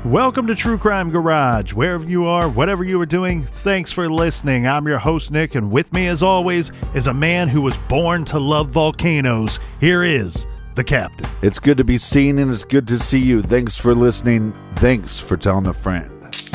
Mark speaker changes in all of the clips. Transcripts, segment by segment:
Speaker 1: Welcome to True Crime Garage. Wherever you are, whatever you are doing, thanks for listening. I'm your host, Nick, and with me, as always, is a man who was born to love volcanoes. Here is the Captain.
Speaker 2: It's good to be seen, and it's good to see you. Thanks for listening. Thanks for telling a friend.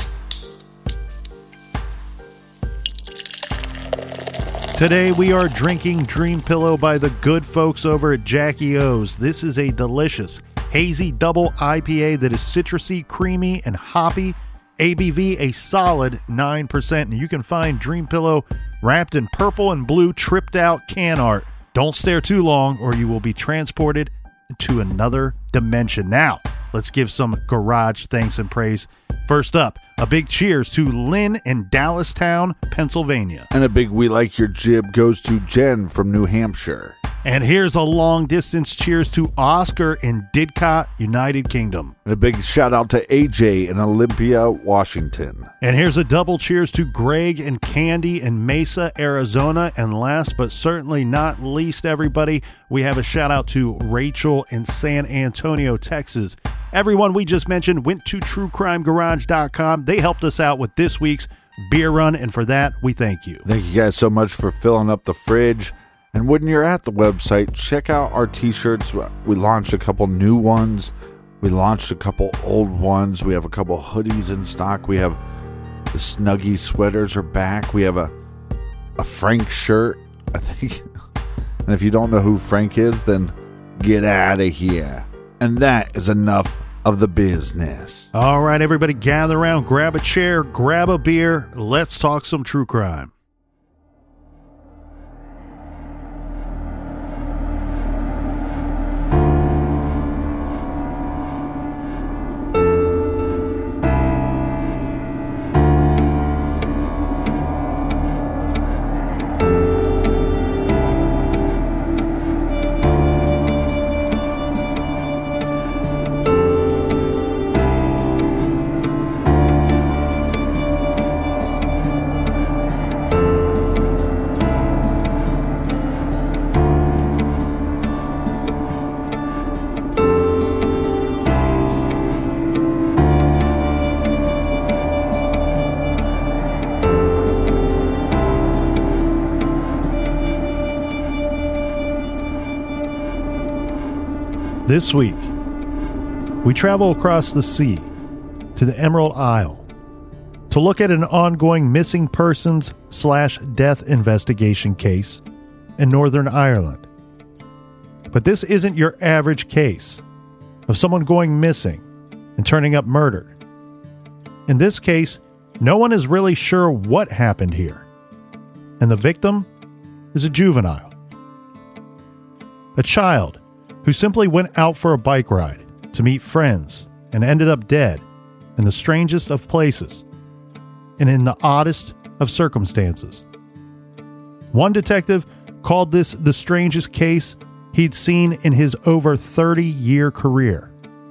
Speaker 1: Today, we are drinking Dream Pillow by the good folks over at Jackie O's. This is a delicious hazy double IPA that is citrusy, creamy, and hoppy. ABV a solid 9%. And you can find Dream Pillow wrapped in purple and blue tripped out can art. Don't stare too long or you will be transported to another dimension. Now, let's give some garage thanks and praise. First up, a big cheers to Lynn in Dallastown, Pennsylvania.
Speaker 2: And a big we like your jib goes to Jen from New Hampshire.
Speaker 1: And here's a long distance cheers to Oscar in Didcot, United Kingdom.
Speaker 2: And a big shout out to AJ in Olympia, Washington.
Speaker 1: And here's a double cheers to Greg and Candy in Mesa, Arizona. And last but certainly not least, everybody, we have a shout out to Rachel in San Antonio, Texas. Everyone we just mentioned went to truecrimegarage.com. They helped us out with this week's beer run, and for that, we thank you.
Speaker 2: Thank you guys so much for filling up the fridge. And when you're at the website, check out our t-shirts. We launched a couple new ones. We launched a couple old ones. We have a couple hoodies in stock. We have the Snuggie sweaters are back. We have a Frank shirt, I think. And if you don't know who Frank is, then get out of here. And that is enough of the business.
Speaker 1: All right, everybody, gather around, grab a chair, grab a beer. Let's talk some true crime. This week, we travel across the sea to the Emerald Isle to look at an ongoing missing persons / death investigation case in Northern Ireland. But this isn't your average case of someone going missing and turning up murdered. In this case, no one is really sure what happened here, and the victim is a juvenile, a child who simply went out for a bike ride to meet friends and ended up dead in the strangest of places and in the oddest of circumstances. One detective called this the strangest case he'd seen in his over 30-year career.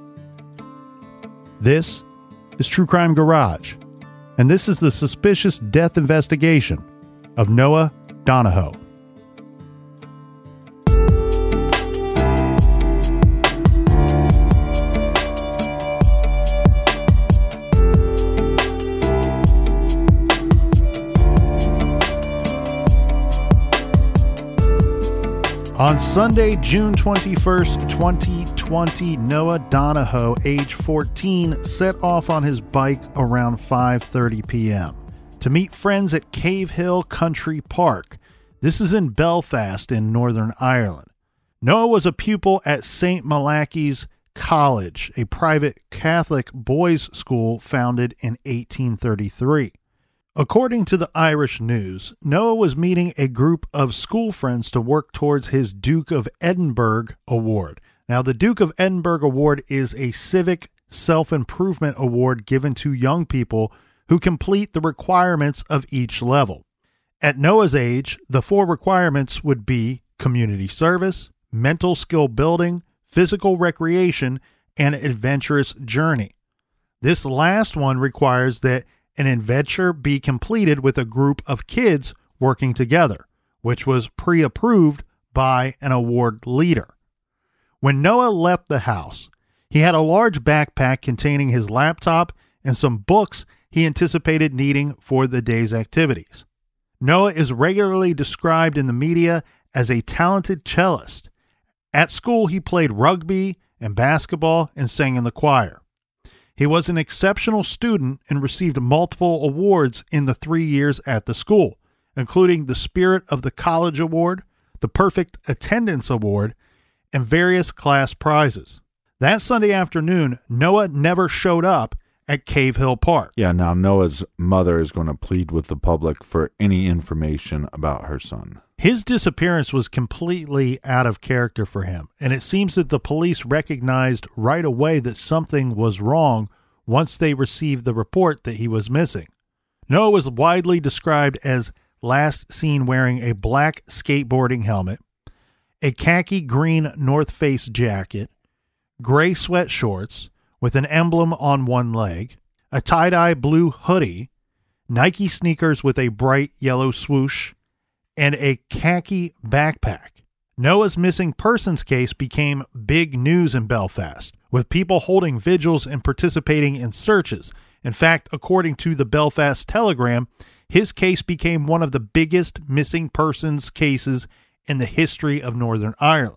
Speaker 1: This is True Crime Garage, and this is the suspicious death investigation of Noah Donohoe. On Sunday, June 21st, 2020, Noah Donohoe, age 14, set off on his bike around 5:30 p.m. to meet friends at Cave Hill Country Park. This is in Belfast in Northern Ireland. Noah was a pupil at St. Malachi's College, a private Catholic boys' school founded in 1833. According to the Irish News, Noah was meeting a group of school friends to work towards his Duke of Edinburgh Award. Now, the Duke of Edinburgh Award is a civic self-improvement award given to young people who complete the requirements of each level. At Noah's age, the 4 requirements would be community service, mental skill building, physical recreation, and adventurous journey. This last one requires that an adventure be completed with a group of kids working together, which was pre-approved by an award leader. When Noah left the house, He had a large backpack containing his laptop and some books he anticipated needing for the day's activities. Noah is regularly described in the media as a talented cellist. At school, he played rugby and basketball and sang in the choir. He was an exceptional student and received multiple awards in the 3 years at the school, including the Spirit of the College Award, the Perfect Attendance Award, and various class prizes. That Sunday afternoon, Noah never showed up at Cave Hill Park.
Speaker 2: Yeah, now Noah's mother is going to plead with the public for any information about her son.
Speaker 1: His disappearance was completely out of character for him, and it seems that the police recognized right away that something was wrong once they received the report that he was missing. Noah was widely described as last seen wearing a black skateboarding helmet, a khaki green North Face jacket, gray sweat shorts with an emblem on one leg, a tie-dye blue hoodie, Nike sneakers with a bright yellow swoosh, and a khaki backpack. Noah's missing persons case became big news in Belfast, with people holding vigils and participating in searches. In fact, according to the Belfast Telegram, his case became one of the biggest missing persons cases in the history of Northern Ireland.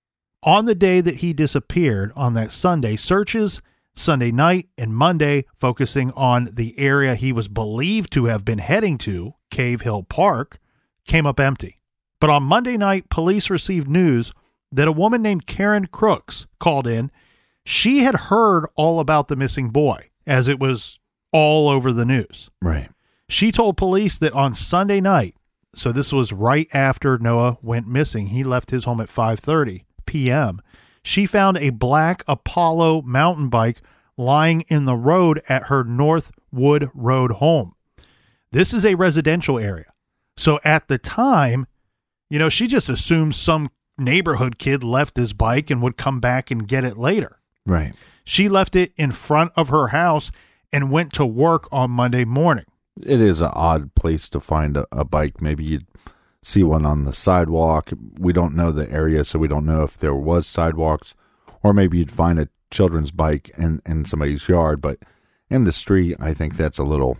Speaker 1: On the day that he disappeared, on that Sunday, searches Sunday night and Monday, focusing on the area he was believed to have been heading to, Cave Hill Park, came up empty. But on Monday night, police received news that a woman named Karen Crooks called in. She had heard all about the missing boy, as it was all over the news.
Speaker 2: Right.
Speaker 1: She told police that on Sunday night, so this was right after Noah went missing, he left his home at 5:30 p.m., she found a black Apollo mountain bike lying in the road at her Northwood Road home. This is a residential area. So at the time, she just assumed some neighborhood kid left his bike and would come back and get it later.
Speaker 2: Right.
Speaker 1: She left it in front of her house and went to work on Monday morning.
Speaker 2: It is an odd place to find a bike. Maybe you'd see one on the sidewalk. We don't know the area, so we don't know if there was sidewalks. Or maybe you'd find a children's bike in somebody's yard. But in the street, I think that's a little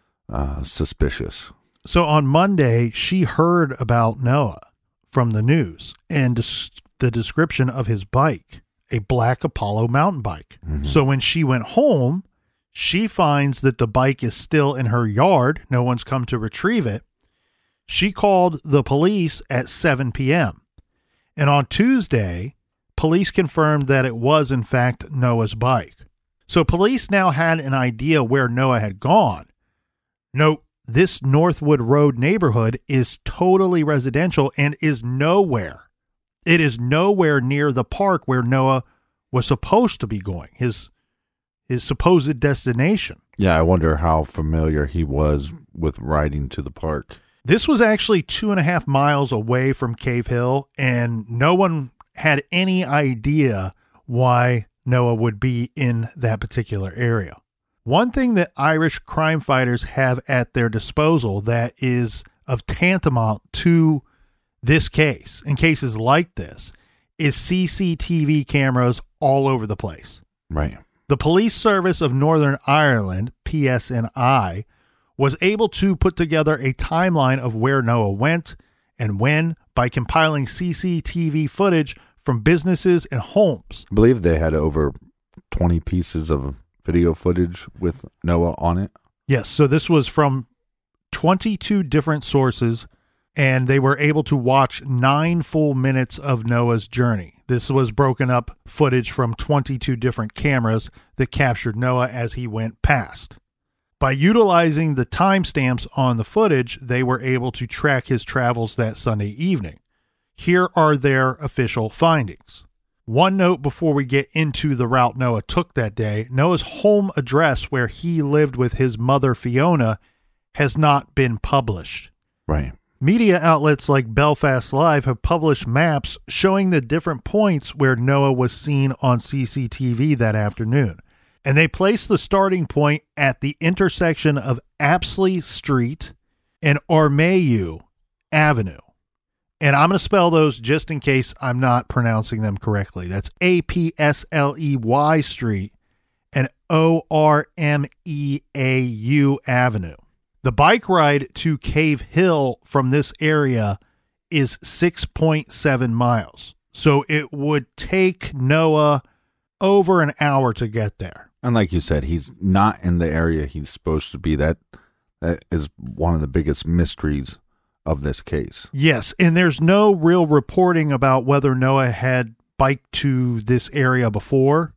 Speaker 2: suspicious.
Speaker 1: So on Monday, she heard about Noah from the news and the description of his bike, a black Apollo mountain bike. Mm-hmm. So when she went home, she finds that the bike is still in her yard. No one's come to retrieve it. She called the police at 7 p.m. And on Tuesday, police confirmed that it was, in fact, Noah's bike. So police now had an idea where Noah had gone. Note, this Northwood Road neighborhood is totally residential and is nowhere. It is nowhere near the park where Noah was supposed to be going, his supposed destination.
Speaker 2: Yeah, I wonder how familiar he was with riding to the park.
Speaker 1: This was actually 2.5 miles away from Cave Hill, and no one had any idea why Noah would be in that particular area. One thing that Irish crime fighters have at their disposal that is of tantamount to this case, in cases like this, is CCTV cameras all over the place.
Speaker 2: Right.
Speaker 1: The Police Service of Northern Ireland, PSNI, was able to put together a timeline of where Noah went and when by compiling CCTV footage from businesses and homes.
Speaker 2: I believe they had over 20 pieces of video footage with Noah on it.
Speaker 1: Yes, so this was from 22 different sources, and they were able to watch 9 full minutes of Noah's journey. This was broken up footage from 22 different cameras that captured Noah as he went past. By utilizing the timestamps on the footage, they were able to track his travels that Sunday evening. Here are their official findings. One note before we get into the route Noah took that day: Noah's home address where he lived with his mother Fiona has not been published.
Speaker 2: Right.
Speaker 1: Media outlets like Belfast Live have published maps showing the different points where Noah was seen on CCTV that afternoon. And they placed the starting point at the intersection of Apsley Street and Armayou Avenue. And I'm going to spell those just in case I'm not pronouncing them correctly. That's Apsley Street and Ormeau Avenue. The bike ride to Cave Hill from this area is 6.7 miles. So it would take Noah over an hour to get there.
Speaker 2: And like you said, he's not in the area he's supposed to be. That is one of the biggest mysteries of this case.
Speaker 1: Yes, and there's no real reporting about whether Noah had biked to this area before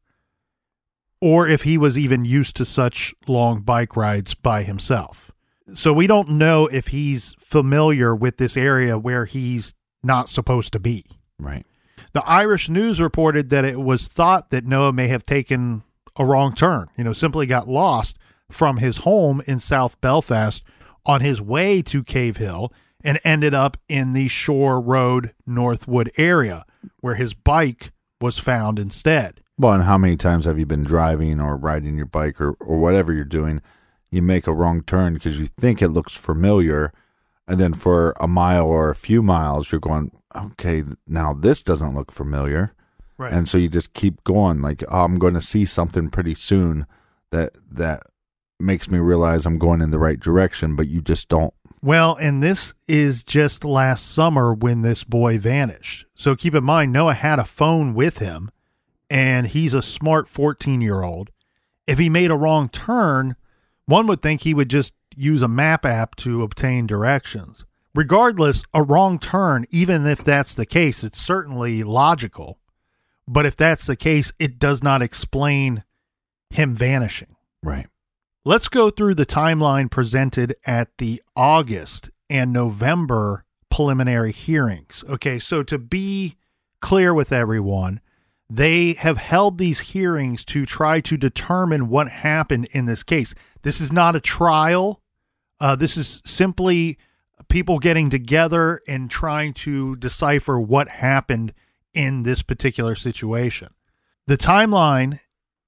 Speaker 1: or if he was even used to such long bike rides by himself. So we don't know if he's familiar with this area where he's not supposed to be.
Speaker 2: Right.
Speaker 1: The Irish News reported that it was thought that Noah may have taken a wrong turn, simply got lost from his home in South Belfast on his way to Cave Hill and ended up in the Shore Road Northwood area where his bike was found instead.
Speaker 2: Well, and how many times have you been driving or riding your bike or whatever you're doing? You make a wrong turn because you think it looks familiar, and then for a mile or a few miles, you're going, okay, now this doesn't look familiar.
Speaker 1: Right.
Speaker 2: And so you just keep going like, oh, I'm going to see something pretty soon that makes me realize I'm going in the right direction, but you just don't.
Speaker 1: Well, and this is just last summer when this boy vanished. So keep in mind, Noah had a phone with him, and he's a smart 14-year-old. If he made a wrong turn, one would think he would just use a map app to obtain directions. Regardless, a wrong turn, even if that's the case, it's certainly logical. But if that's the case, it does not explain him vanishing.
Speaker 2: Right.
Speaker 1: Let's go through the timeline presented at the August and November preliminary hearings. Okay, so to be clear with everyone, they have held these hearings to try to determine what happened in this case. This is not a trial. This is simply people getting together and trying to decipher what happened in this particular situation. The timeline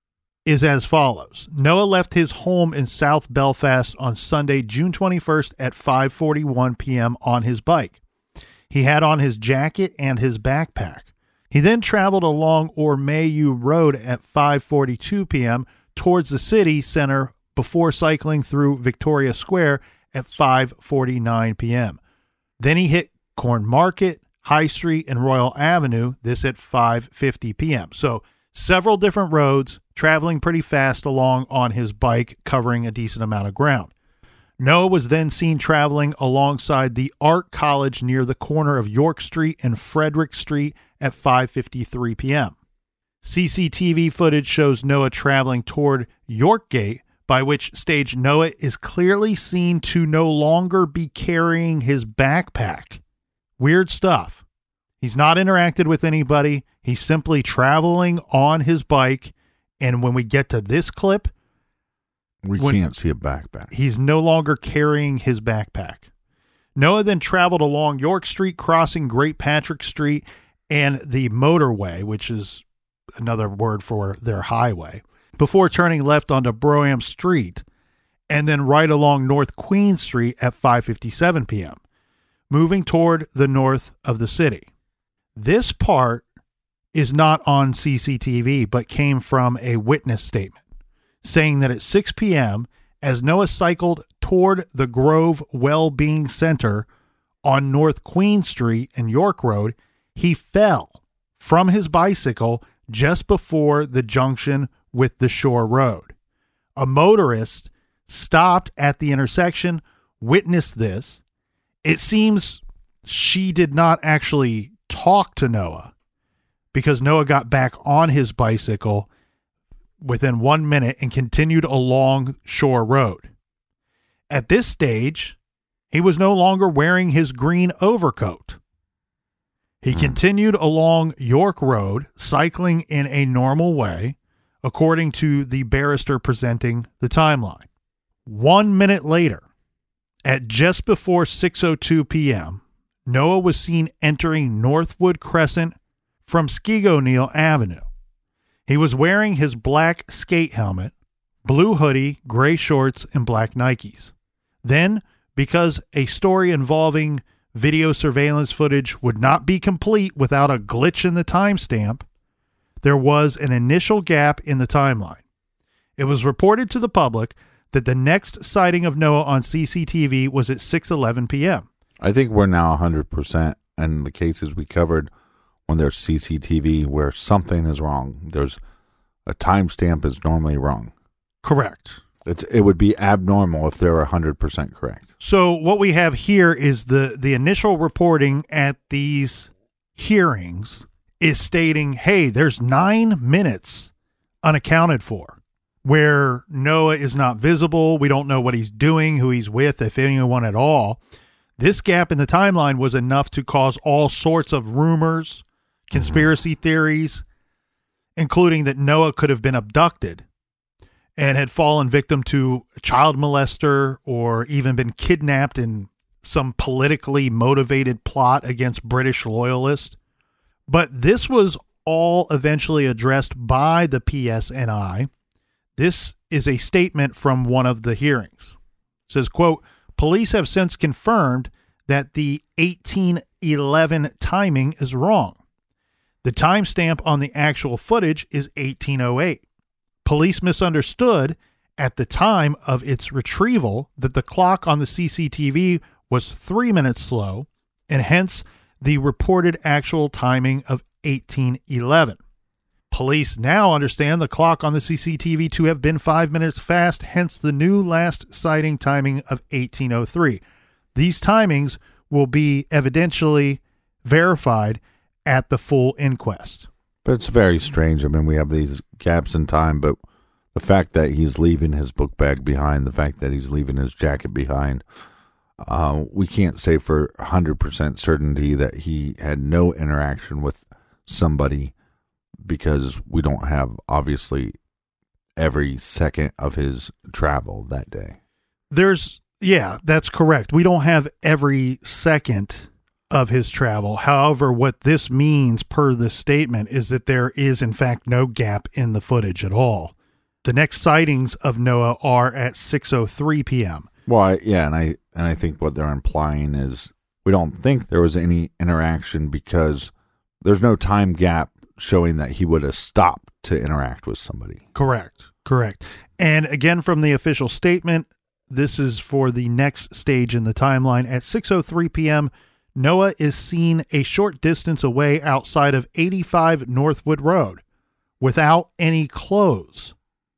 Speaker 1: is as follows. Noah left his home in South Belfast on Sunday, June 21st at 5:41 p.m. on his bike. He had on his jacket and his backpack. He then traveled along Ormeau Road at 5:42 p.m. towards the city center before cycling through Victoria Square at 5:49 p.m. Then he hit Corn Market, High Street, and Royal Avenue, this at 5:50 p.m. So several different roads, traveling pretty fast along on his bike, covering a decent amount of ground. Noah was then seen traveling alongside the Art College near the corner of York Street and Frederick Street at 5:53 p.m. CCTV footage shows Noah traveling toward York Gate, by which stage Noah is clearly seen to no longer be carrying his backpack. Weird stuff. He's not interacted with anybody. He's simply traveling on his bike. And when we get to this clip,
Speaker 2: we can't see a backpack.
Speaker 1: He's no longer carrying his backpack. Noah then traveled along York Street, crossing Great Patrick Street and the motorway, which is another word for their highway, before turning left onto Brougham Street and then right along North Queen Street at 5:57 p.m., moving toward the north of the city. This part is not on CCTV, but came from a witness statement saying that at 6 p.m., as Noah cycled toward the Grove Wellbeing Center on North Queen Street and York Road, he fell from his bicycle just before the junction with the Shore Road. A motorist stopped at the intersection, witnessed this. It seems she did not actually talk to Noah because Noah got back on his bicycle within 1 minute and continued along Shore Road. At this stage, he was no longer wearing his green overcoat. He continued along York Road, cycling in a normal way, according to the barrister presenting the timeline. 1 minute later, at just before 6:02 p.m., Noah was seen entering Northwood Crescent from Skegoneil Avenue. He was wearing his black skate helmet, blue hoodie, gray shorts, and black Nikes. Then, because a story involving video surveillance footage would not be complete without a glitch in the timestamp, there was an initial gap in the timeline. It was reported to the public that the next sighting of Noah on CCTV was at 6:11 p.m.
Speaker 2: I think we're now 100% in the cases we covered when there's CCTV where something is wrong. There's a timestamp is normally wrong.
Speaker 1: Correct.
Speaker 2: It would be abnormal if they're 100% correct.
Speaker 1: So what we have here is the initial reporting at these hearings is stating, hey, there's 9 minutes unaccounted for where Noah is not visible. We don't know what he's doing, who he's with, if anyone at all. This gap in the timeline was enough to cause all sorts of rumors, conspiracy theories, including that Noah could have been abducted and had fallen victim to a child molester or even been kidnapped in some politically motivated plot against British loyalists. But this was all eventually addressed by the PSNI. This is a statement from one of the hearings. It says, quote, police have since confirmed that the 1811 timing is wrong. The timestamp on the actual footage is 1808. Police misunderstood at the time of its retrieval that the clock on the CCTV was 3 minutes slow, and hence the reported actual timing of 1811. Police now understand the clock on the CCTV to have been 5 minutes fast, hence the new last sighting timing of 1803. These timings will be evidentially verified at the full inquest.
Speaker 2: But it's very strange. I mean, we have these gaps in time, but the fact that he's leaving his book bag behind, the fact that he's leaving his jacket behind, we can't say for 100% certainty that he had no interaction with somebody because we don't have, obviously, every second of his travel that day.
Speaker 1: Yeah, that's correct. We don't have every second of his travel. However, what this means per the statement is that there is, in fact, no gap in the footage at all. The next sightings of Noah are at 6:03 p.m.
Speaker 2: Well, and I think what they're implying is we don't think there was any interaction because there's no time gap showing that he would have stopped to interact with somebody.
Speaker 1: Correct. And again, from the official statement, this is for the next stage in the timeline. At 6:03 p.m., Noah is seen a short distance away outside of 85 Northwood Road without any clothes.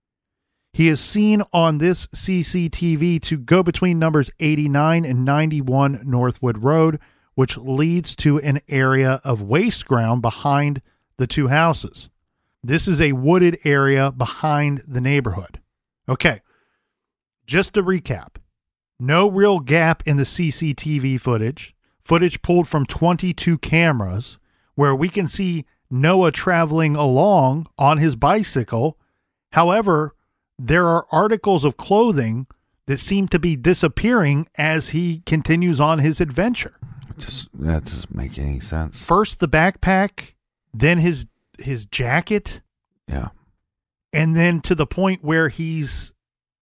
Speaker 1: He is seen on this CCTV to go between numbers 89 and 91 Northwood Road, which leads to an area of waste ground behind the two houses. This is a wooded area behind the neighborhood. Okay, just to recap, no real gap in the CCTV footage pulled from 22 cameras where we can see Noah traveling along on his bicycle. However, there are articles of clothing that seem to be disappearing as he continues on his adventure.
Speaker 2: That doesn't make any sense.
Speaker 1: First the backpack, then his jacket.
Speaker 2: Yeah.
Speaker 1: And then to the point where he's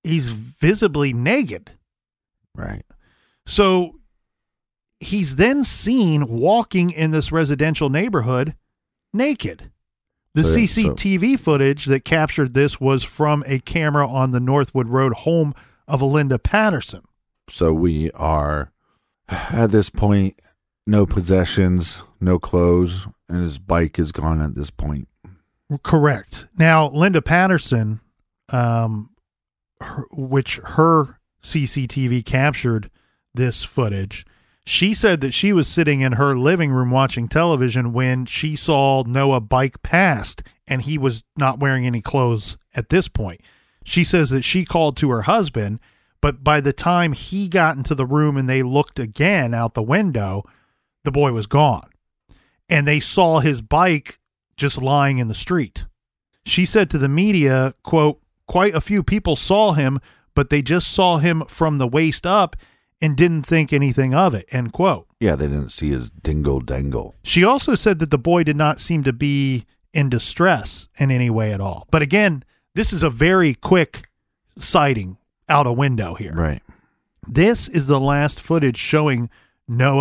Speaker 1: visibly naked.
Speaker 2: Right.
Speaker 1: So he's then seen walking in this residential neighborhood naked. The CCTV footage that captured this was from a camera on the Northwood Road home of Linda Patterson.
Speaker 2: So we are, at this point, no possessions, no clothes, and his bike is gone at this point.
Speaker 1: Correct. Now, Linda Patterson, which her CCTV captured this footage, she said that she was sitting in her living room watching television when she saw Noah bike past, and he was not wearing any clothes at this point. She says that she called to her husband, but by the time he got into the room and they looked again out the window, the boy was gone. And they saw his bike just lying in the street. She said to the media, quote, quite a few people saw him, but they just saw him from the waist up and didn't think anything of it, end quote.
Speaker 2: Yeah, they didn't see his dingle-dangle.
Speaker 1: She also said that the boy did not seem to be in distress in any way at all. But again, this is a very quick sighting out a window here.
Speaker 2: Right.
Speaker 1: This is the last footage showing Noah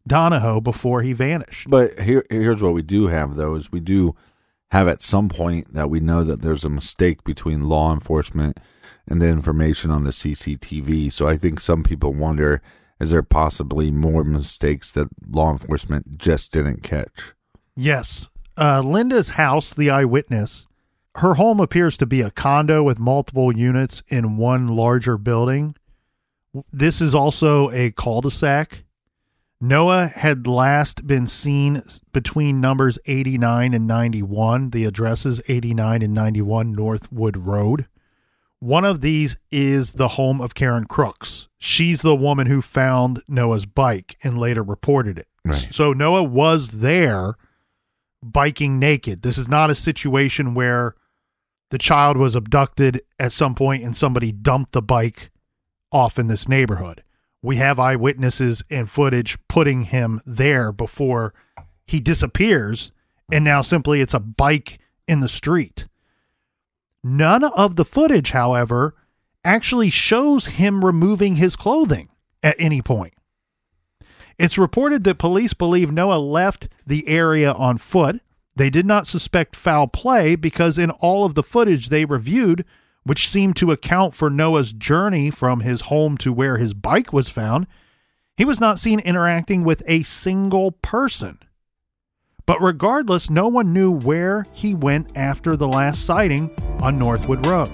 Speaker 1: Donahoe before he vanished.
Speaker 2: But here's what we do have, though, is we do have at some point that we know that there's a mistake between law enforcement and the information on the CCTV. So I think some people wonder, is there possibly more mistakes that law enforcement just didn't catch?
Speaker 1: Yes. Linda's house, the eyewitness, her home appears to be a condo with multiple units in one larger building. This is also a cul-de-sac. Noah had last been seen between numbers 89 and 91. The addresses 89 and 91 Northwood Road. One of these is the home of Karen Crooks. She's the woman who found Noah's bike and later reported it.
Speaker 2: Right.
Speaker 1: So Noah was there biking naked. This is not a situation where the child was abducted at some point and somebody dumped the bike off in this neighborhood. We have eyewitnesses and footage putting him there before he disappears, and now simply it's a bike in the street. None of the footage, however, actually shows him removing his clothing at any point. It's reported that police believe Noah left the area on foot. They did not suspect foul play because in all of the footage they reviewed, which seemed to account for Noah's journey from his home to where his bike was found, he was not seen interacting with a single person. But regardless, no one knew where he went after the last sighting on Northwood Road.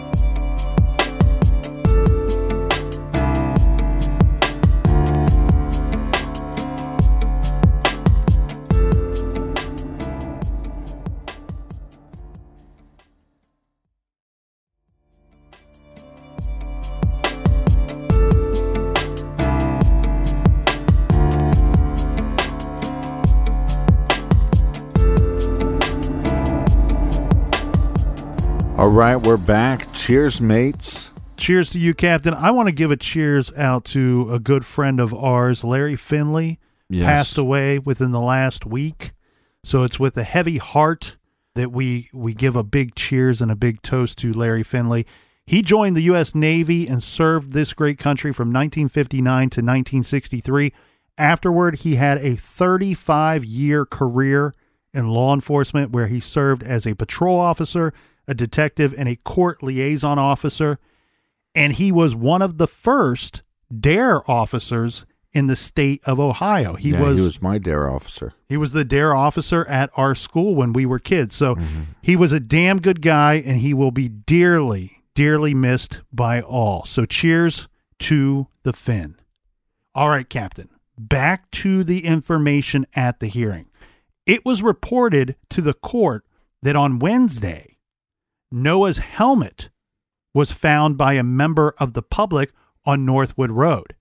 Speaker 2: All right, we're back. Cheers, mates.
Speaker 1: Cheers to you, Captain. I want to give a cheers out to a good friend of ours, Larry Finley.
Speaker 2: Yes.
Speaker 1: Passed away within the last week. So it's with a heavy heart that we give a big cheers and a big toast to Larry Finley. He joined the U.S. Navy and served this great country from 1959 to 1963. Afterward, he had a 35-year career in law enforcement where he served as a patrol officer, a detective, and a court liaison officer. And he was one of the first DARE officers in the state of Ohio. He was
Speaker 2: my DARE officer.
Speaker 1: He was the DARE officer at our school when we were kids. So he was a damn good guy, and he will be dearly, dearly missed by all. So cheers to the Finn. All right, Captain, back to the information at the hearing. It was reported to the court that on Wednesday, Noah's helmet was found by a member of the public on Northwood Road.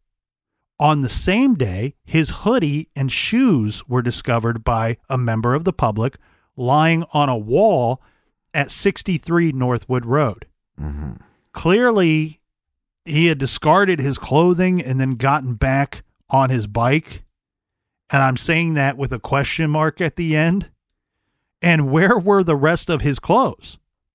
Speaker 1: On the same day, his hoodie and shoes were discovered by a member of the public lying on a wall at 63 Northwood Road.
Speaker 2: Mm-hmm.
Speaker 1: Clearly, he had discarded his clothing and then gotten back on his bike. And I'm saying that with a question mark at the end. And where were the rest of his clothes?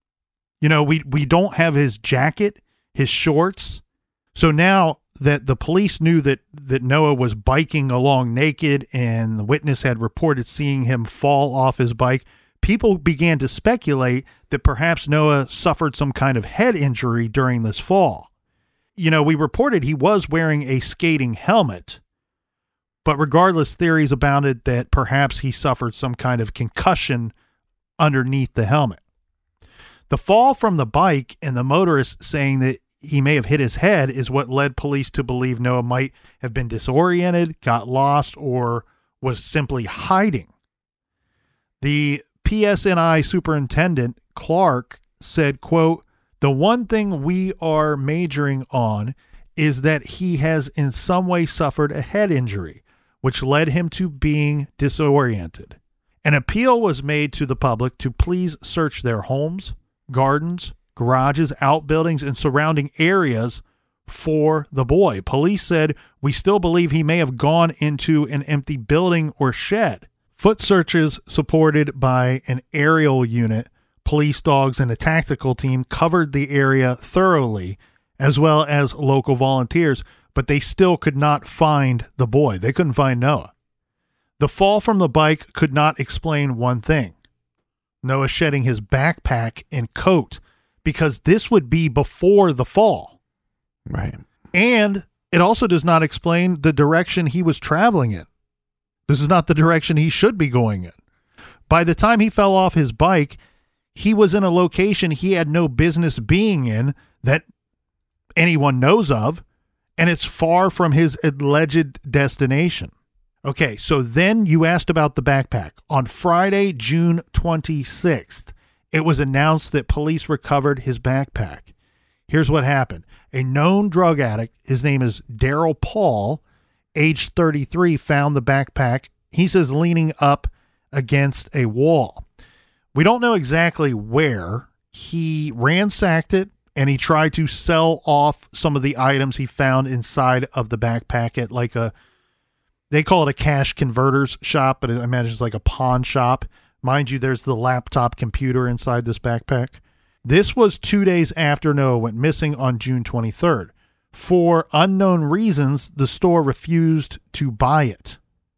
Speaker 1: You know, we don't have his jacket, his shorts. So now that the police knew that Noah was biking along naked and the witness had reported seeing him fall off his bike, people began to speculate that perhaps Noah suffered some kind of head injury during this fall. You know, we reported he was wearing a skating helmet, but regardless, theories abounded that perhaps he suffered some kind of concussion underneath the helmet. The fall from the bike and the motorist saying that he may have hit his head is what led police to believe Noah might have been disoriented, got lost, or was simply hiding. The PSNI superintendent, Clark, said, quote, "The one thing we are majoring on is that he has in some way suffered a head injury, which led him to being disoriented. An appeal was made to the public to please search their homes, gardens, garages, outbuildings, and surrounding areas for the boy. Police said, we still believe he may have gone into an empty building or shed. Foot searches supported by an aerial unit, police dogs, and a tactical team covered the area thoroughly, as well as local volunteers, but they still could not find the boy. They couldn't find Noah. The fall from the bike could not explain one thing: Noah shedding his backpack and coat, because this would be before the fall.
Speaker 2: Right.
Speaker 1: And it also does not explain the direction he was traveling in. This is not the direction he should be going in. By the time he fell off his bike, he was in a location he had no business being in that anyone knows of, and it's far from his alleged destination. Okay, so then you asked about the backpack. On Friday, June 26th, it was announced that police recovered his backpack. Here's what happened. A known drug addict, his name is Daryl Paul, age 33, found the backpack, he says, leaning up against a wall. We don't know exactly where. He ransacked it, and he tried to sell off some of the items he found inside of the backpack at like they call it a cash converters shop, but I imagine it's like a pawn shop. Mind you, there's the laptop computer inside this backpack. This was 2 days after Noah went missing on June 23rd. For unknown reasons, the store refused to buy it.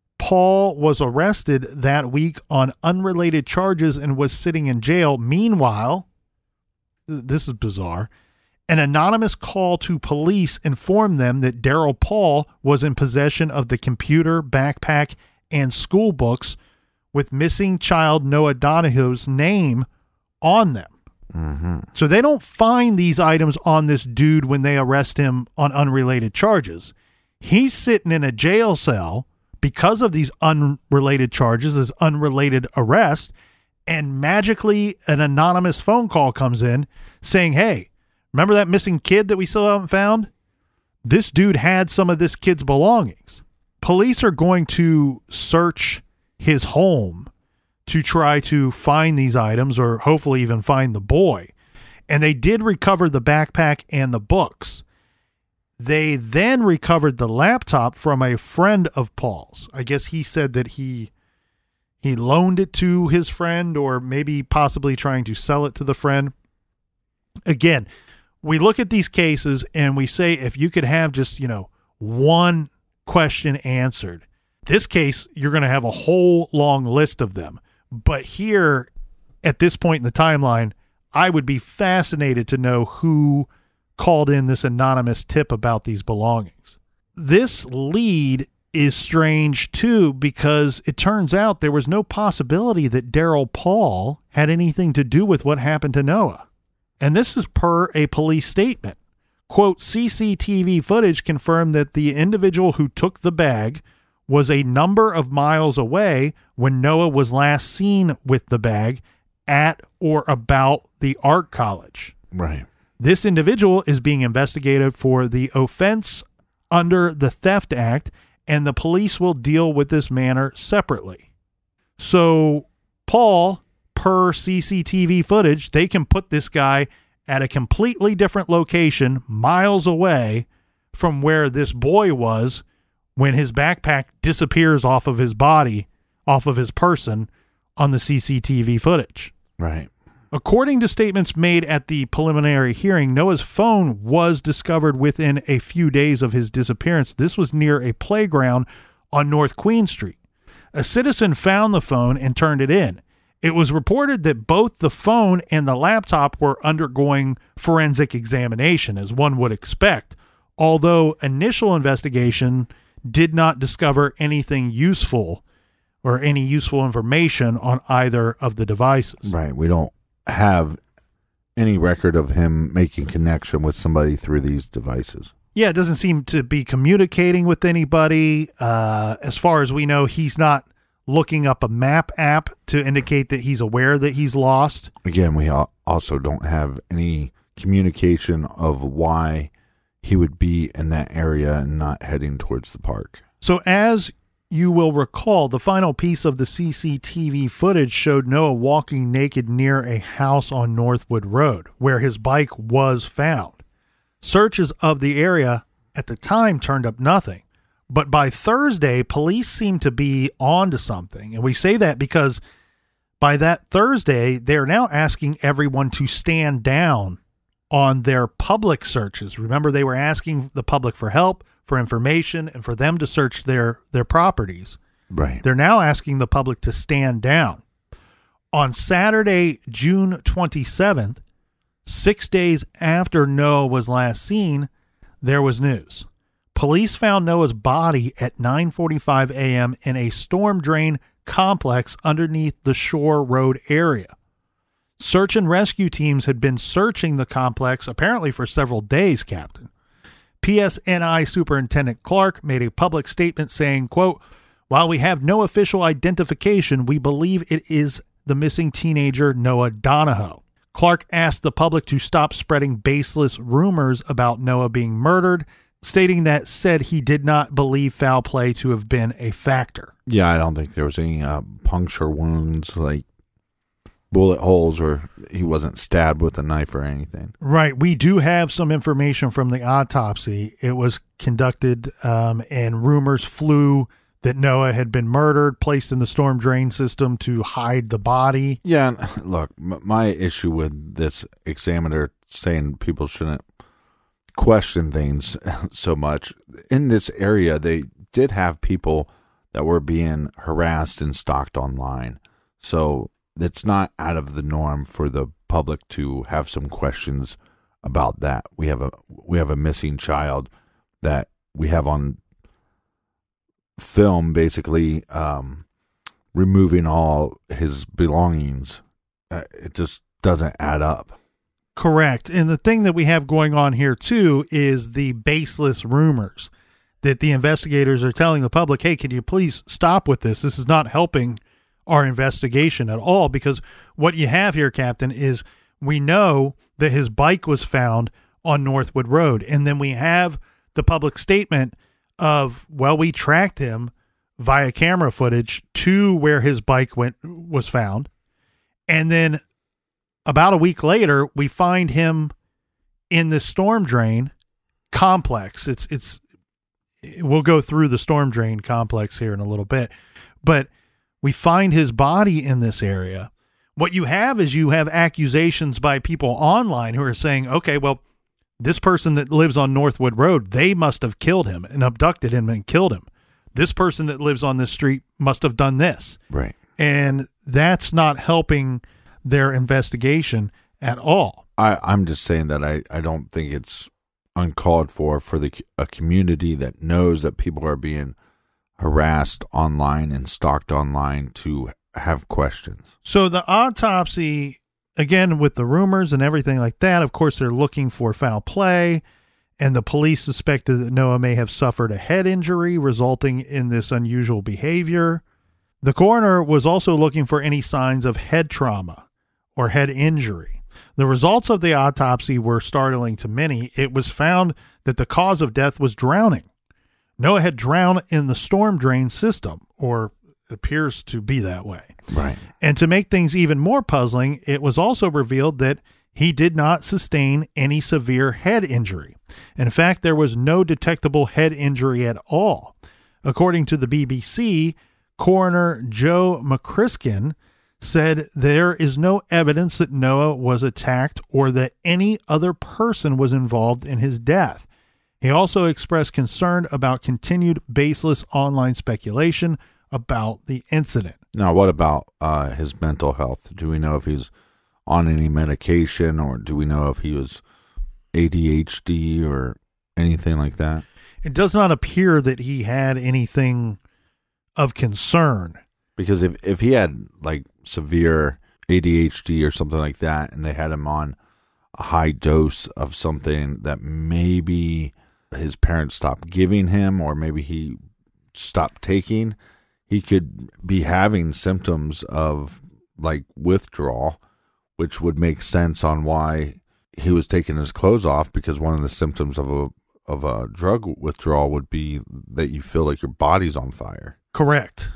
Speaker 1: Paul was arrested that week on unrelated charges and was sitting in jail. Meanwhile, this is bizarre, an anonymous call to police informed them that Daryl Paul was in possession of the computer, backpack, and school books with missing child Noah Donahue's name on them.
Speaker 2: Mm-hmm.
Speaker 1: So they don't find these items on this dude when they arrest him on unrelated charges. He's sitting in a jail cell because of these unrelated charges, this unrelated arrest, and magically an anonymous phone call comes in saying, hey, remember that missing kid that we still haven't found? This dude had some of this kid's belongings. Police are going to search his home to try to find these items, or hopefully even find the boy. And they did recover the backpack and the books. They then recovered the laptop from a friend of Paul's. I guess he said that he loaned it to his friend, or maybe possibly trying to sell it to the friend. Again, we look at these cases and we say, if you could have just, one question answered, this case, you're going to have a whole long list of them. But here, at this point in the timeline, I would be fascinated to know who called in this anonymous tip about these belongings. This lead is strange, too, because it turns out there was no possibility that Daryl Paul had anything to do with what happened to Noah. And this is per a police statement. Quote, CCTV footage confirmed that the individual who took the bag was a number of miles away when Noah was last seen with the bag at or about the art college.
Speaker 2: Right.
Speaker 1: This individual is being investigated for the offense under the Theft Act, and the police will deal with this matter separately. So, Paul, per CCTV footage, they can put this guy at a completely different location, miles away from where this boy was when his backpack disappears off of his body, off of his person, on the CCTV footage.
Speaker 2: Right.
Speaker 1: According to statements made at the preliminary hearing, Noah's phone was discovered within a few days of his disappearance. This was near a playground on North Queen Street. A citizen found the phone and turned it in. It was reported that both the phone and the laptop were undergoing forensic examination, as one would expect, although initial investigation did not discover anything useful or any useful information on either of the devices.
Speaker 2: Right. We don't have any record of him making connection with somebody through these devices.
Speaker 1: Yeah, it doesn't seem to be communicating with anybody. As far as we know, he's not looking up a map app to indicate that he's aware that he's lost.
Speaker 2: Again, we also don't have any communication of why he would be in that area and not heading towards the park.
Speaker 1: So as you will recall, the final piece of the CCTV footage showed Noah walking naked near a house on Northwood Road, where his bike was found. Searches of the area at the time turned up nothing. But by Thursday, police seemed to be on to something. And we say that because by that Thursday, they're now asking everyone to stand down on their public searches. Remember, they were asking the public for help, for information, and for them to search their properties.
Speaker 2: Right.
Speaker 1: They're now asking the public to stand down. On Saturday, June 27th, 6 days after Noah was last seen, there was news. Police found Noah's body at 9:45 a.m. in a storm drain complex underneath the Shore Road area. Search and rescue teams had been searching the complex apparently for several days, Captain. PSNI Superintendent Clark made a public statement saying, quote, "While we have no official identification, we believe it is the missing teenager Noah Donahoe." Clark asked the public to stop spreading baseless rumors about Noah being murdered, stating that said he did not believe foul play to have been a factor.
Speaker 2: Yeah, I don't think there was any puncture wounds, like bullet holes, or he wasn't stabbed with a knife or anything.
Speaker 1: Right. We do have some information from the autopsy. It was conducted and rumors flew that Noah had been murdered, placed in the storm drain system to hide the body.
Speaker 2: Yeah, and look, my issue with this examiner saying people shouldn't question things so much, in this area, they did have people that were being harassed and stalked online. So it's not out of the norm for the public to have some questions about that. We have a missing child that we have on film, basically removing all his belongings. It just doesn't add up.
Speaker 1: Correct. And the thing that we have going on here too is the baseless rumors that the investigators are telling the public, hey, can you please stop with this? This is not helping our investigation at all, because what you have here, Captain, is we know that his bike was found on Northwood Road. And then we have the public statement of, well, we tracked him via camera footage to where his bike was found. And then about a week later, we find him in this storm drain complex. We'll go through the storm drain complex here in a little bit, but we find his body in this area. What you have is you have accusations by people online who are saying, okay, well, this person that lives on Northwood Road, they must have killed him and abducted him and killed him. This person that lives on this street must have done this.
Speaker 2: Right.
Speaker 1: And that's not helping their investigation at all.
Speaker 2: I'm just saying that I don't think it's uncalled for a community that knows that people are being harassed online and stalked online to have questions.
Speaker 1: So the autopsy, again, with the rumors and everything like that, of course, they're looking for foul play, and the police suspected that Noah may have suffered a head injury resulting in this unusual behavior. The coroner was also looking for any signs of head trauma or head injury. The results of the autopsy were startling to many. It was found that the cause of death was drowning. Noah had drowned in the storm drain system, or it appears to be that way.
Speaker 2: Right.
Speaker 1: And to make things even more puzzling, it was also revealed that he did not sustain any severe head injury. In fact, there was no detectable head injury at all. According to the BBC, coroner Joe McCriskin said there is no evidence that Noah was attacked or that any other person was involved in his death. He also expressed concern about continued baseless online speculation about the incident.
Speaker 2: Now, what about his mental health? Do we know if he's on any medication, or do we know if he was ADHD or anything like that?
Speaker 1: It does not appear that he had anything of concern.
Speaker 2: Because if he had like severe ADHD or something like that, and they had him on a high dose of something that maybe his parents stopped giving him, or maybe he stopped taking, he could be having symptoms of like withdrawal, which would make sense on why he was taking his clothes off, because one of the symptoms of a drug withdrawal would be that you feel like your body's on fire.
Speaker 1: Correct.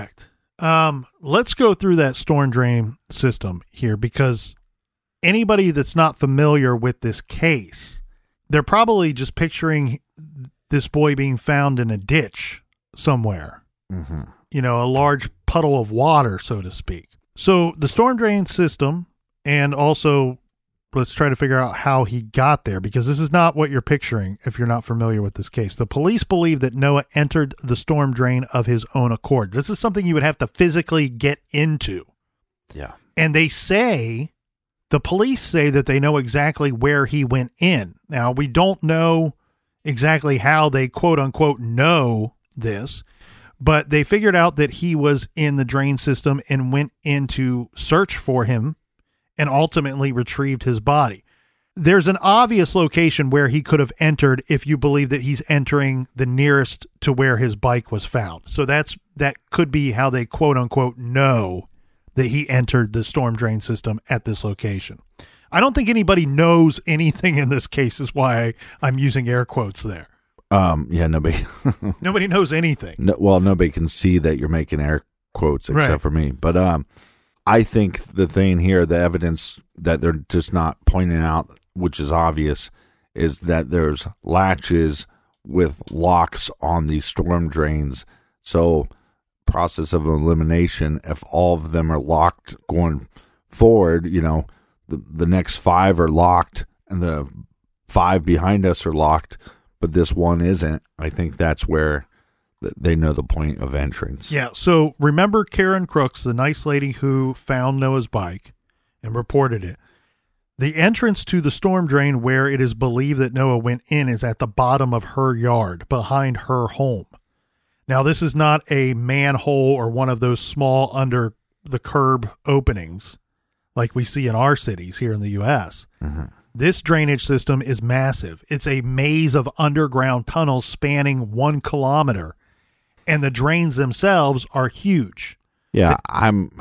Speaker 1: Let's go through that storm drain system here, because anybody that's not familiar with this case, they're probably just picturing this boy being found in a ditch somewhere.
Speaker 2: Mm-hmm.
Speaker 1: You know, a large puddle of water, so to speak. So the storm drain system, and also let's try to figure out how he got there, because this is not what you're picturing if you're not familiar with this case. The police believe that Noah entered the storm drain of his own accord. This is something you would have to physically get into.
Speaker 2: Yeah.
Speaker 1: And the police say that they know exactly where he went in. Now, we don't know exactly how they quote unquote know this, but they figured out that he was in the drain system and went in to search for him and ultimately retrieved his body. There's an obvious location where he could have entered if you believe that he's entering the nearest to where his bike was found. So that could be how they quote unquote know that he entered the storm drain system at this location. I don't think anybody knows anything in this case, is why I'm using air quotes there.
Speaker 2: Yeah, nobody
Speaker 1: Nobody knows anything.
Speaker 2: Nobody can see that you're making air quotes except for me. But I think the thing here, the evidence that they're just not pointing out, which is obvious, is that there's latches with locks on these storm drains. So process of elimination, if all of them are locked going forward, the next 5 are locked and the 5 behind us are locked, but this one isn't. I think that's where they know the point of entrance.
Speaker 1: Yeah, so remember Karen Crooks, the nice lady who found Noah's bike and reported it. The entrance to the storm drain where it is believed that Noah went in is at the bottom of her yard, behind her home. Now, this is not a manhole or one of those small under the curb openings like we see in our cities here in the U.S.
Speaker 2: Mm-hmm.
Speaker 1: This drainage system is massive. It's a maze of underground tunnels spanning 1 kilometer, and the drains themselves are huge.
Speaker 2: Yeah, I'm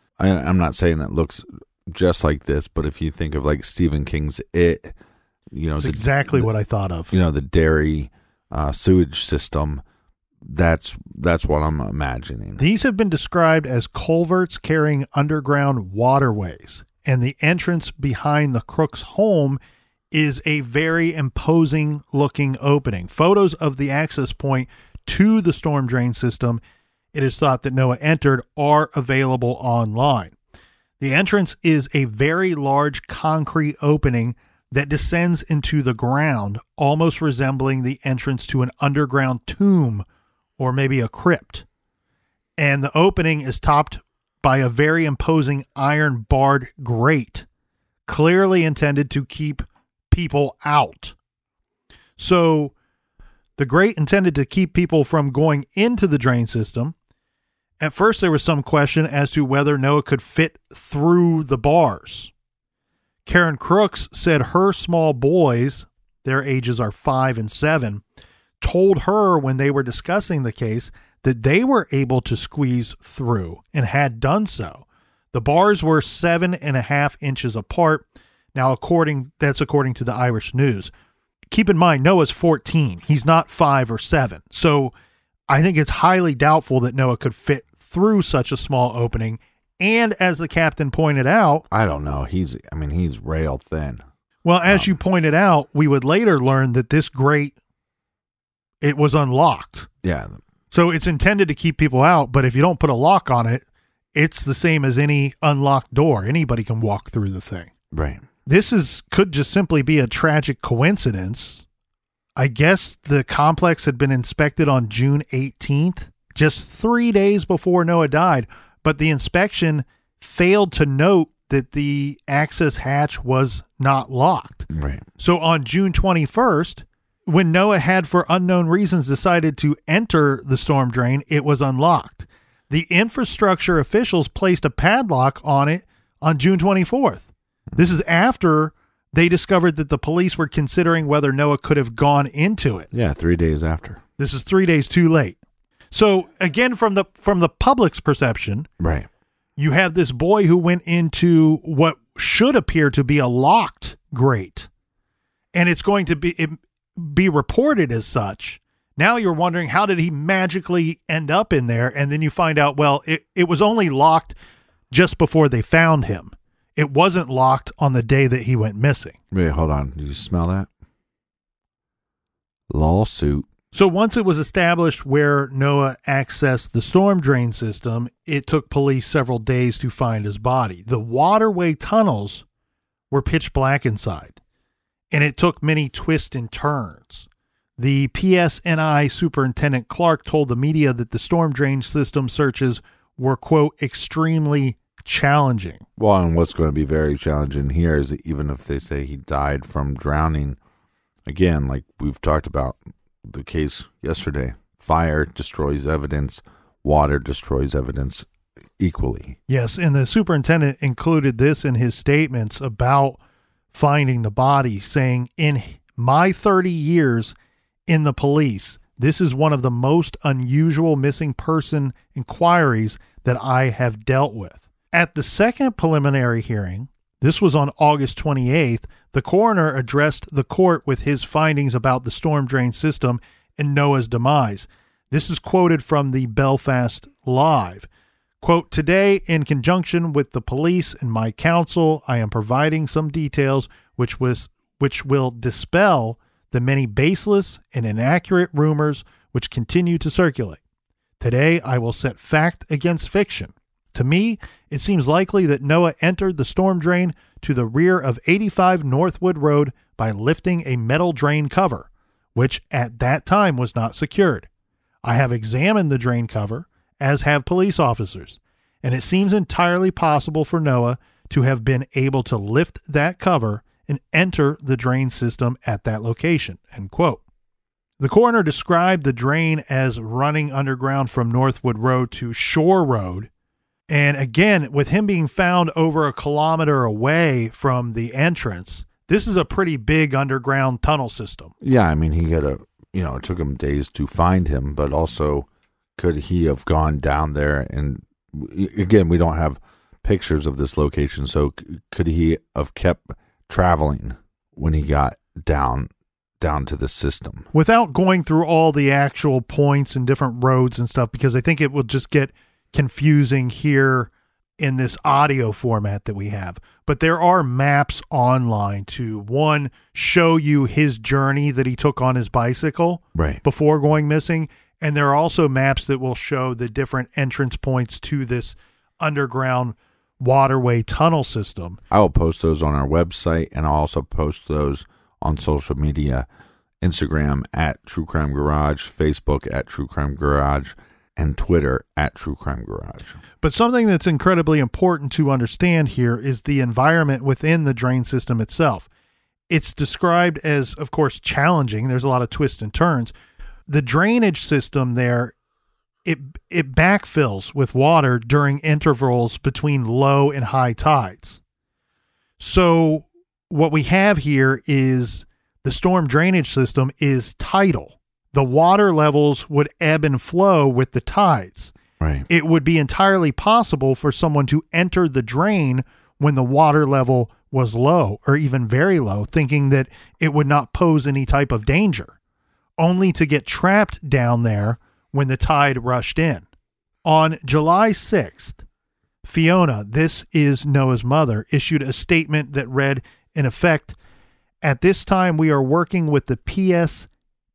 Speaker 2: not saying it looks just like this, but if you think of like Stephen King's It,
Speaker 1: it's exactly what I thought of.
Speaker 2: The dairy sewage system. That's what I'm imagining.
Speaker 1: These have been described as culverts carrying underground waterways, and the entrance behind the Crooks' home is a very imposing looking opening. Photos of the access point to the storm drain system it is thought that Noah entered are available online. The entrance is a very large concrete opening that descends into the ground, almost resembling the entrance to an underground tomb or maybe a crypt. And the opening is topped by a very imposing iron barred grate, clearly intended to keep people out. So the grate intended to keep people from going into the drain system. At first, there was some question as to whether Noah could fit through the bars. Karen Crooks said her small boys, their ages are 5 and 7, told her when they were discussing the case that they were able to squeeze through and had done so. The bars were 7.5 inches apart. Now, that's according to the Irish News. Keep in mind, Noah's 14. He's not 5 or 7. So I think it's highly doubtful that Noah could fit through such a small opening. And as the captain pointed out,
Speaker 2: I don't know. He's rail thin.
Speaker 1: Well, as you pointed out, we would later learn that this grate, it was unlocked.
Speaker 2: Yeah.
Speaker 1: So it's intended to keep people out, but if you don't put a lock on it, it's the same as any unlocked door. Anybody can walk through the thing.
Speaker 2: Right.
Speaker 1: This could just simply be a tragic coincidence. I guess the complex had been inspected on June 18th, just 3 days before Noah died, but the inspection failed to note that the access hatch was not locked.
Speaker 2: Right.
Speaker 1: So on June 21st, when Noah had, for unknown reasons, decided to enter the storm drain, it was unlocked. The infrastructure officials placed a padlock on it on June 24th. This is after they discovered that the police were considering whether Noah could have gone into it.
Speaker 2: Yeah, 3 days after.
Speaker 1: This is 3 days too late. So again, from the public's perception,
Speaker 2: right,
Speaker 1: you have this boy who went into what should appear to be a locked grate, and it's going to be reported as such. Now you're wondering, how did he magically end up in there? And then you find out, well, it was only locked just before they found him. It wasn't locked on the day that he went missing.
Speaker 2: Wait, hold on. Do you smell that? Lawsuit.
Speaker 1: So once it was established where Noah accessed the storm drain system, it took police several days to find his body. The waterway tunnels were pitch black inside, and it took many twists and turns. The PSNI Superintendent Clark told the media that the storm drain system searches were, quote, extremely challenging.
Speaker 2: Well, and what's going to be very challenging here is that even if they say he died from drowning, again, like we've talked about the case yesterday, fire destroys evidence, water destroys evidence equally.
Speaker 1: Yes, and the superintendent included this in his statements about finding the body, saying, in my 30 years in the police, this is one of the most unusual missing person inquiries that I have dealt with. At the second preliminary hearing, this was on August 28th, the coroner addressed the court with his findings about the storm drain system and Noah's demise. This is quoted from the Belfast Live. Quote, today, in conjunction with the police and my counsel, I am providing some details which will dispel the many baseless and inaccurate rumors which continue to circulate. Today, I will set fact against fiction. To me, it seems likely that Noah entered the storm drain to the rear of 85 Northwood Road by lifting a metal drain cover, which at that time was not secured. I have examined the drain cover, as have police officers, and it seems entirely possible for Noah to have been able to lift that cover and enter the drain system at that location, end quote. The coroner described the drain as running underground from Northwood Road to Shore Road. And again, with him being found over a kilometer away from the entrance, this is a pretty big underground tunnel system.
Speaker 2: Yeah, I mean, it took him days to find him, but also could he have gone down there? And again, we don't have pictures of this location, so could he have kept traveling when he got down to the system?
Speaker 1: Without going through all the actual points and different roads and stuff, because I think it will just get confusing here in this audio format that we have. But there are maps online to, one, show you his journey that he took on his bicycle before going missing. And there are also maps that will show the different entrance points to this underground waterway tunnel system.
Speaker 2: I will post those on our website, and I'll also post those on social media, Instagram at True Crime Garage, Facebook at True Crime Garage, and Twitter at True Crime Garage.
Speaker 1: But something that's incredibly important to understand here is the environment within the drain system itself. It's described as, of course, challenging. There's a lot of twists and turns. The drainage system there, it backfills with water during intervals between low and high tides. So what we have here is the storm drainage system is tidal. The water levels would ebb and flow with the tides.
Speaker 2: Right.
Speaker 1: It would be entirely possible for someone to enter the drain when the water level was low or even very low, thinking that it would not pose any type of danger, only to get trapped down there when the tide rushed in. On July 6th, Fiona, this is Noah's mother, issued a statement that read, in effect, at this time we are working with the PSNI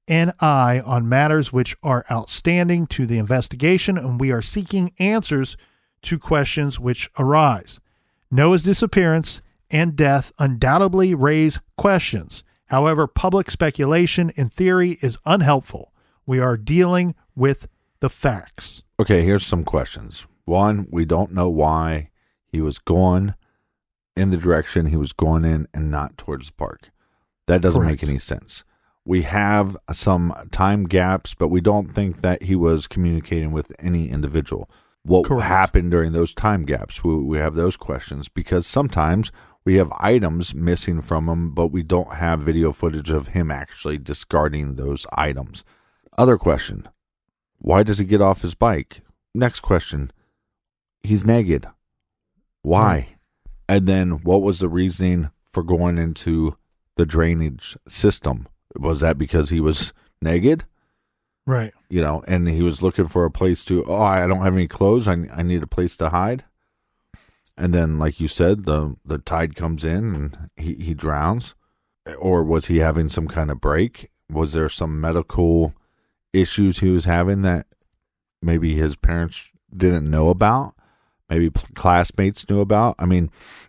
Speaker 1: on matters which are outstanding to the investigation, and we are seeking answers to questions which arise. Noah's disappearance and death undoubtedly raise questions. However, public speculation in theory is unhelpful. We are dealing with the facts.
Speaker 2: Okay, here's some questions. One, we don't know why he was going in the direction he was going in and not towards the park. That doesn't make any sense. We have some time gaps, but we don't think that he was communicating with any individual. What happened during those time gaps? We have those questions because sometimes we have items missing from him, but we don't have video footage of him actually discarding those items. Other question, why does he get off his bike? Next question, he's naked. Why? And then what was the reasoning for going into the drainage system? Was that because he was naked?
Speaker 1: Right.
Speaker 2: And he was looking for a place to, I don't have any clothes. I need a place to hide. And then, like you said, the tide comes in and he drowns. Or was he having some kind of break? Was there some medical issues he was having that maybe his parents didn't know about? Maybe classmates knew about? I mean,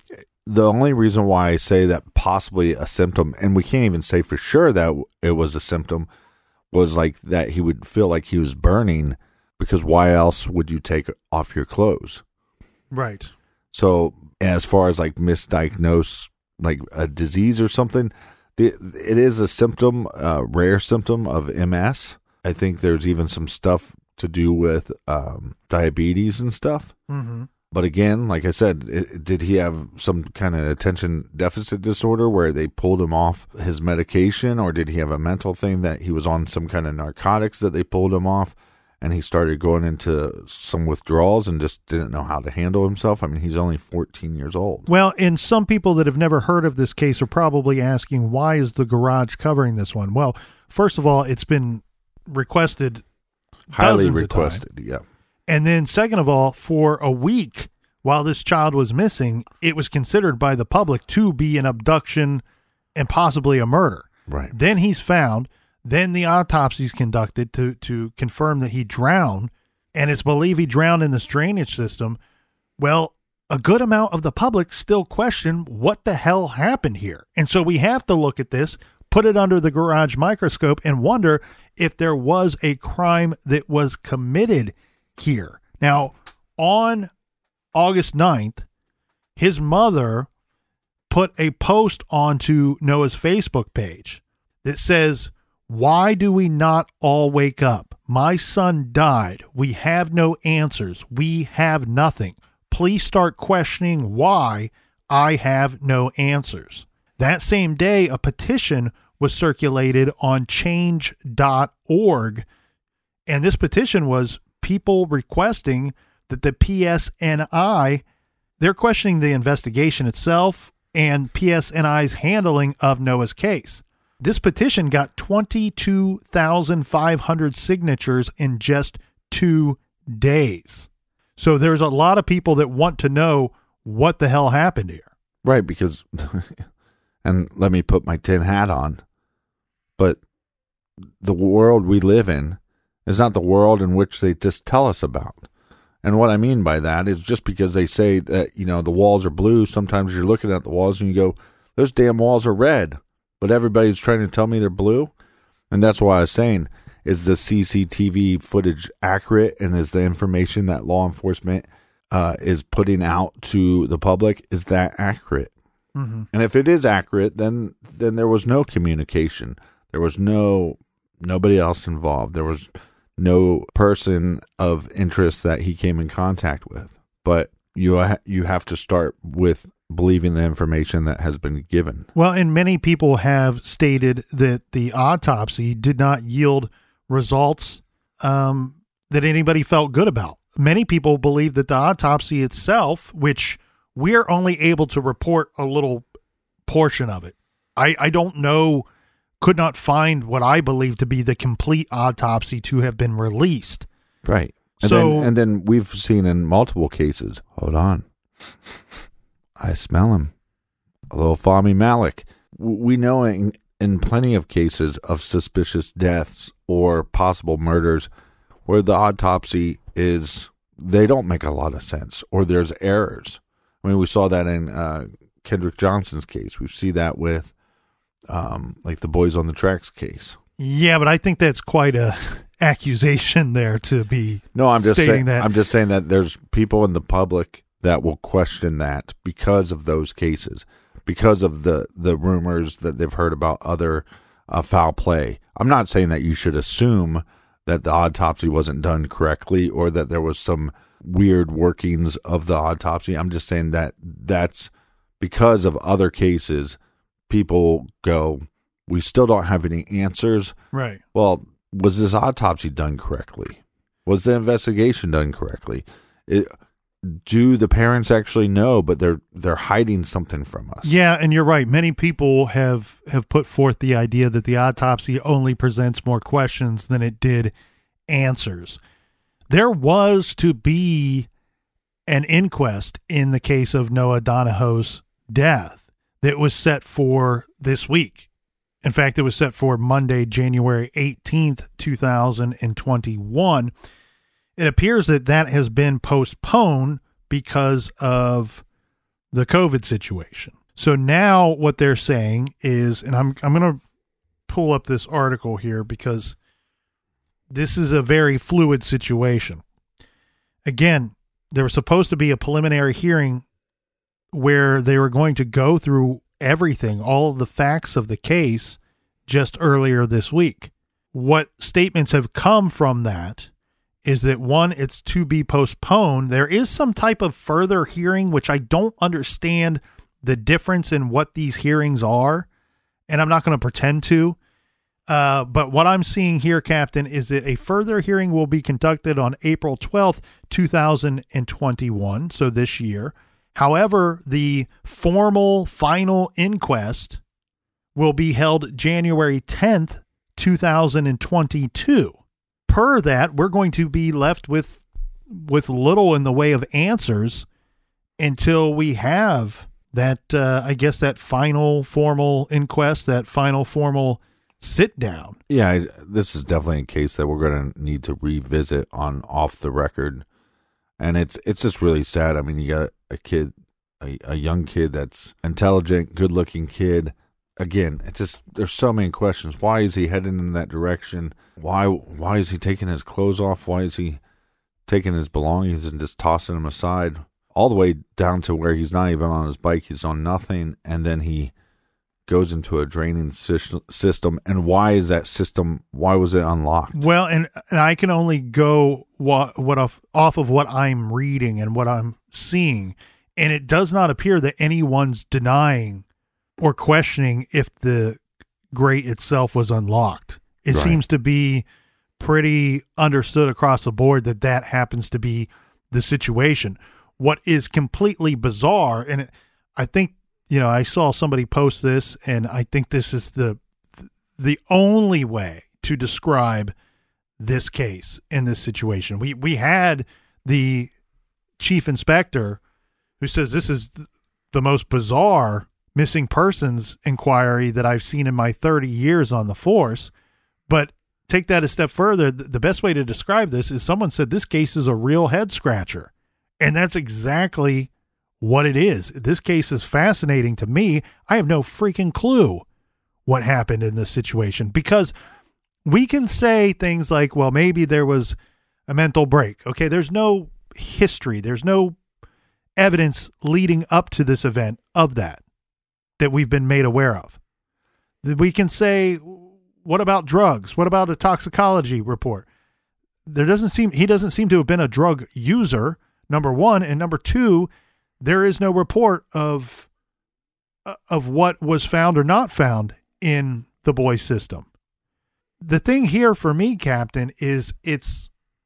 Speaker 2: the only reason why I say that possibly a symptom, and we can't even say for sure that it was a symptom, was like that he would feel like he was burning, because why else would you take off your clothes?
Speaker 1: Right.
Speaker 2: So as far as like misdiagnosed, like a disease or something, it is a symptom, a rare symptom of MS. I think there's even some stuff to do with diabetes and stuff.
Speaker 1: Mm-hmm.
Speaker 2: But again, like I said, did he have some kind of attention deficit disorder where they pulled him off his medication, or did he have a mental thing that he was on some kind of narcotics that they pulled him off and he started going into some withdrawals and just didn't know how to handle himself? I mean, he's only 14 years old.
Speaker 1: Well, and some people that have never heard of this case are probably asking, why is the Garage covering this one? Well, first of all, it's been requested,
Speaker 2: Highly
Speaker 1: dozens of
Speaker 2: requested,
Speaker 1: times.
Speaker 2: yeah.
Speaker 1: And then second of all, for a week while this child was missing, it was considered by the public to be an abduction and possibly a murder.
Speaker 2: Right.
Speaker 1: Then he's found. Then the autopsy's conducted to confirm that he drowned, and it's believed he drowned in this drainage system. Well, a good amount of the public still question what the hell happened here. And so we have to look at this, put it under the Garage microscope, and wonder if there was a crime that was committed here. Now, on August 9th, his mother put a post onto Noah's Facebook page that says, "Why do we not all wake up? My son died. We have no answers. We have nothing. Please start questioning why I have no answers." That same day, a petition was circulated on change.org, and this petition was people requesting that the PSNI, they're questioning the investigation itself and PSNI's handling of Noah's case. This petition got 22,500 signatures in just 2 days. So there's a lot of people that want to know what the hell happened here.
Speaker 2: Right, because, and let me put my tin hat on, but the world we live in is not the world in which they just tell us about. And what I mean by that is just because they say that, you know, the walls are blue, sometimes you're looking at the walls and you go, those damn walls are red, but everybody's trying to tell me they're blue. And that's why I was saying, is the CCTV footage accurate, and is the information that law enforcement is putting out to the public, is that accurate?
Speaker 1: Mm-hmm.
Speaker 2: And if it is accurate, then there was no communication. There was nobody else involved. There was no person of interest that he came in contact with. But you have to start with believing the information that has been given.
Speaker 1: Well, and many people have stated that the autopsy did not yield results that anybody felt good about. Many people believe that the autopsy itself, which we're only able to report a little portion of it. I don't know, could not find what I believe to be the complete autopsy to have been released.
Speaker 2: Right. And then we've seen in multiple cases, hold on, I smell him, a little Fahmy Malak. We know in plenty of cases of suspicious deaths or possible murders where the autopsy they don't make a lot of sense, or there's errors. I mean, we saw that in Kendrick Johnson's case. We see that with like the Boys on the Tracks case.
Speaker 1: Yeah, but I think that's quite a accusation there to be.
Speaker 2: No, I'm just saying
Speaker 1: that.
Speaker 2: I'm just saying that there's people in the public that will question that because of those cases, because of the rumors that they've heard about other foul play. I'm not saying that you should assume that the autopsy wasn't done correctly or that there was some weird workings of the autopsy. I'm just saying that that's because of other cases. People go, we still don't have any answers.
Speaker 1: Right.
Speaker 2: Well, was this autopsy done correctly? Was the investigation done correctly? Do the parents actually know, but they're hiding something from us?
Speaker 1: Yeah, and you're right. Many people have put forth the idea that the autopsy only presents more questions than it did answers. There was to be an inquest in the case of Noah Donahoe's death that was set for this week. In fact, it was set for Monday, January 18th, 2021. It appears that has been postponed because of the COVID situation. So now what they're saying is, and I'm going to pull up this article here because this is a very fluid situation. Again, there was supposed to be a preliminary hearing where they were going to go through everything, all of the facts of the case, just earlier this week. What statements have come from that is that, one, it's to be postponed. There is some type of further hearing, which I don't understand the difference in what these hearings are, and I'm not going to pretend to. But what I'm seeing here, Captain, is that a further hearing will be conducted on April 12th, 2021, so this year. However, the formal final inquest will be held January 10th, 2022. Per that, we're going to be left with little in the way of answers until we have that, I guess, that final formal inquest, that final formal sit down.
Speaker 2: Yeah, this is definitely a case that we're going to need to revisit on off the record. And it's just really sad. I mean, you got a kid, a young kid that's intelligent, good-looking kid. Again, it's just, there's so many questions. Why is he heading in that direction? Why is he taking his clothes off? Why is he taking his belongings and just tossing them aside? All the way down to where he's not even on his bike. He's on nothing. And then he goes into a draining system. And why is that system, why was it unlocked?
Speaker 1: Well, and I can only go off of what I'm reading and what I'm seeing. And it does not appear that anyone's denying or questioning if the grate itself was unlocked. It seems to be pretty understood across the board that happens to be the situation. What is completely bizarre, and I think, I saw somebody post this, and I think this is the only way to describe this case in this situation. We had the chief inspector who says this is the most bizarre missing persons inquiry that I've seen in my 30 years on the force. But take that a step further. The best way to describe this is someone said this case is a real head scratcher. And that's exactly what it is. This case is fascinating to me. I have no freaking clue what happened in this situation, because we can say things like, well, maybe there was a mental break. Okay, there's no history. There's no evidence leading up to this event of that we've been made aware of. We can say, what about drugs? What about a toxicology report? He doesn't seem to have been a drug user, number one, and number two, there is no report of what was found or not found in the boy's system. The thing here for me, Captain, is it's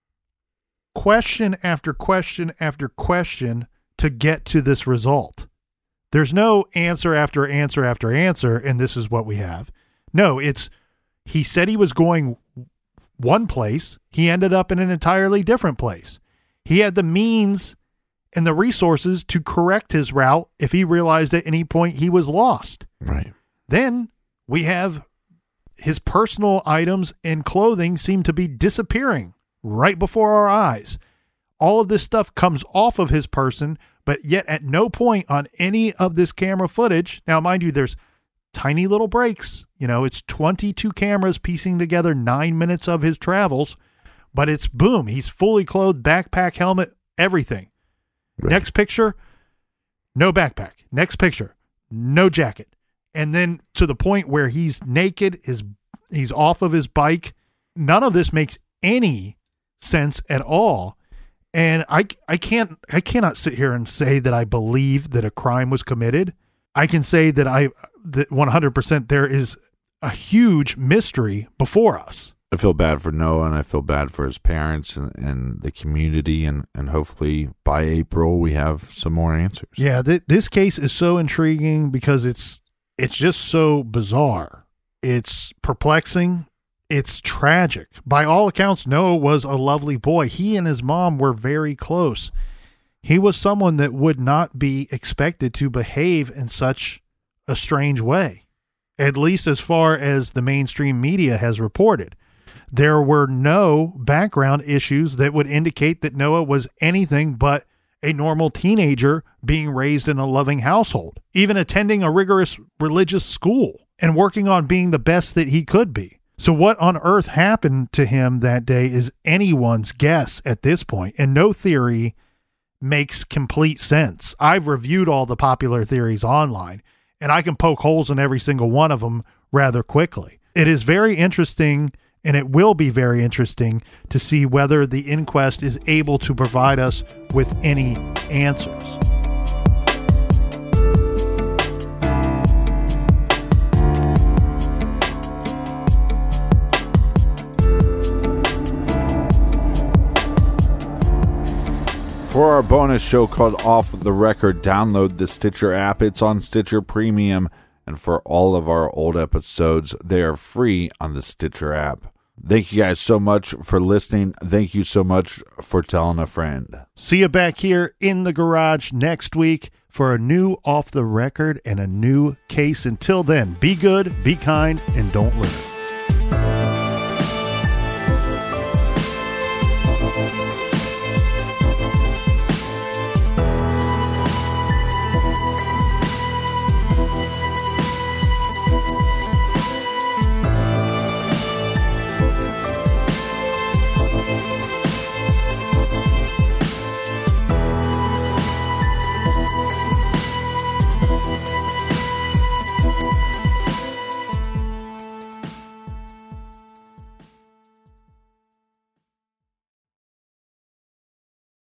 Speaker 1: question after question after question to get to this result. There's no answer after answer after answer, and this is what we have. No, he said he was going one place. He ended up in an entirely different place. He had the means and the resources to correct his route if he realized at any point he was lost.
Speaker 2: Right.
Speaker 1: Then we have his personal items and clothing seem to be disappearing right before our eyes. All of this stuff comes off of his person, but yet at no point on any of this camera footage. Now, mind you, there's tiny little breaks. It's 22 cameras piecing together 9 minutes of his travels, but it's boom. He's fully clothed, backpack, helmet, everything. Right. Next picture, no backpack. Next picture, no jacket. And then to the point where he's naked, he's off of his bike. None of this makes any sense at all. And I cannot sit here and say that I believe that a crime was committed. I can say that 100% there is a huge mystery before us.
Speaker 2: I feel bad for Noah, and I feel bad for his parents and the community, and hopefully by April we have some more answers.
Speaker 1: Yeah, this case is so intriguing because it's just so bizarre. It's perplexing. It's tragic. By all accounts, Noah was a lovely boy. He and his mom were very close. He was someone that would not be expected to behave in such a strange way, at least as far as the mainstream media has reported. There were no background issues that would indicate that Noah was anything but a normal teenager being raised in a loving household, even attending a rigorous religious school and working on being the best that he could be. So what on earth happened to him that day is anyone's guess at this point, and no theory makes complete sense. I've reviewed all the popular theories online, and I can poke holes in every single one of them rather quickly. It is very interesting, and it will be very interesting to see whether the inquest is able to provide us with any answers.
Speaker 2: For our bonus show called Off the Record, download the Stitcher app. It's on Stitcher Premium. And for all of our old episodes, they are free on the Stitcher app. Thank you guys so much for listening. Thank you so much for telling a friend.
Speaker 1: See you back here in the garage next week for a new Off the Record and a new case. Until then, be good, be kind, and don't litter.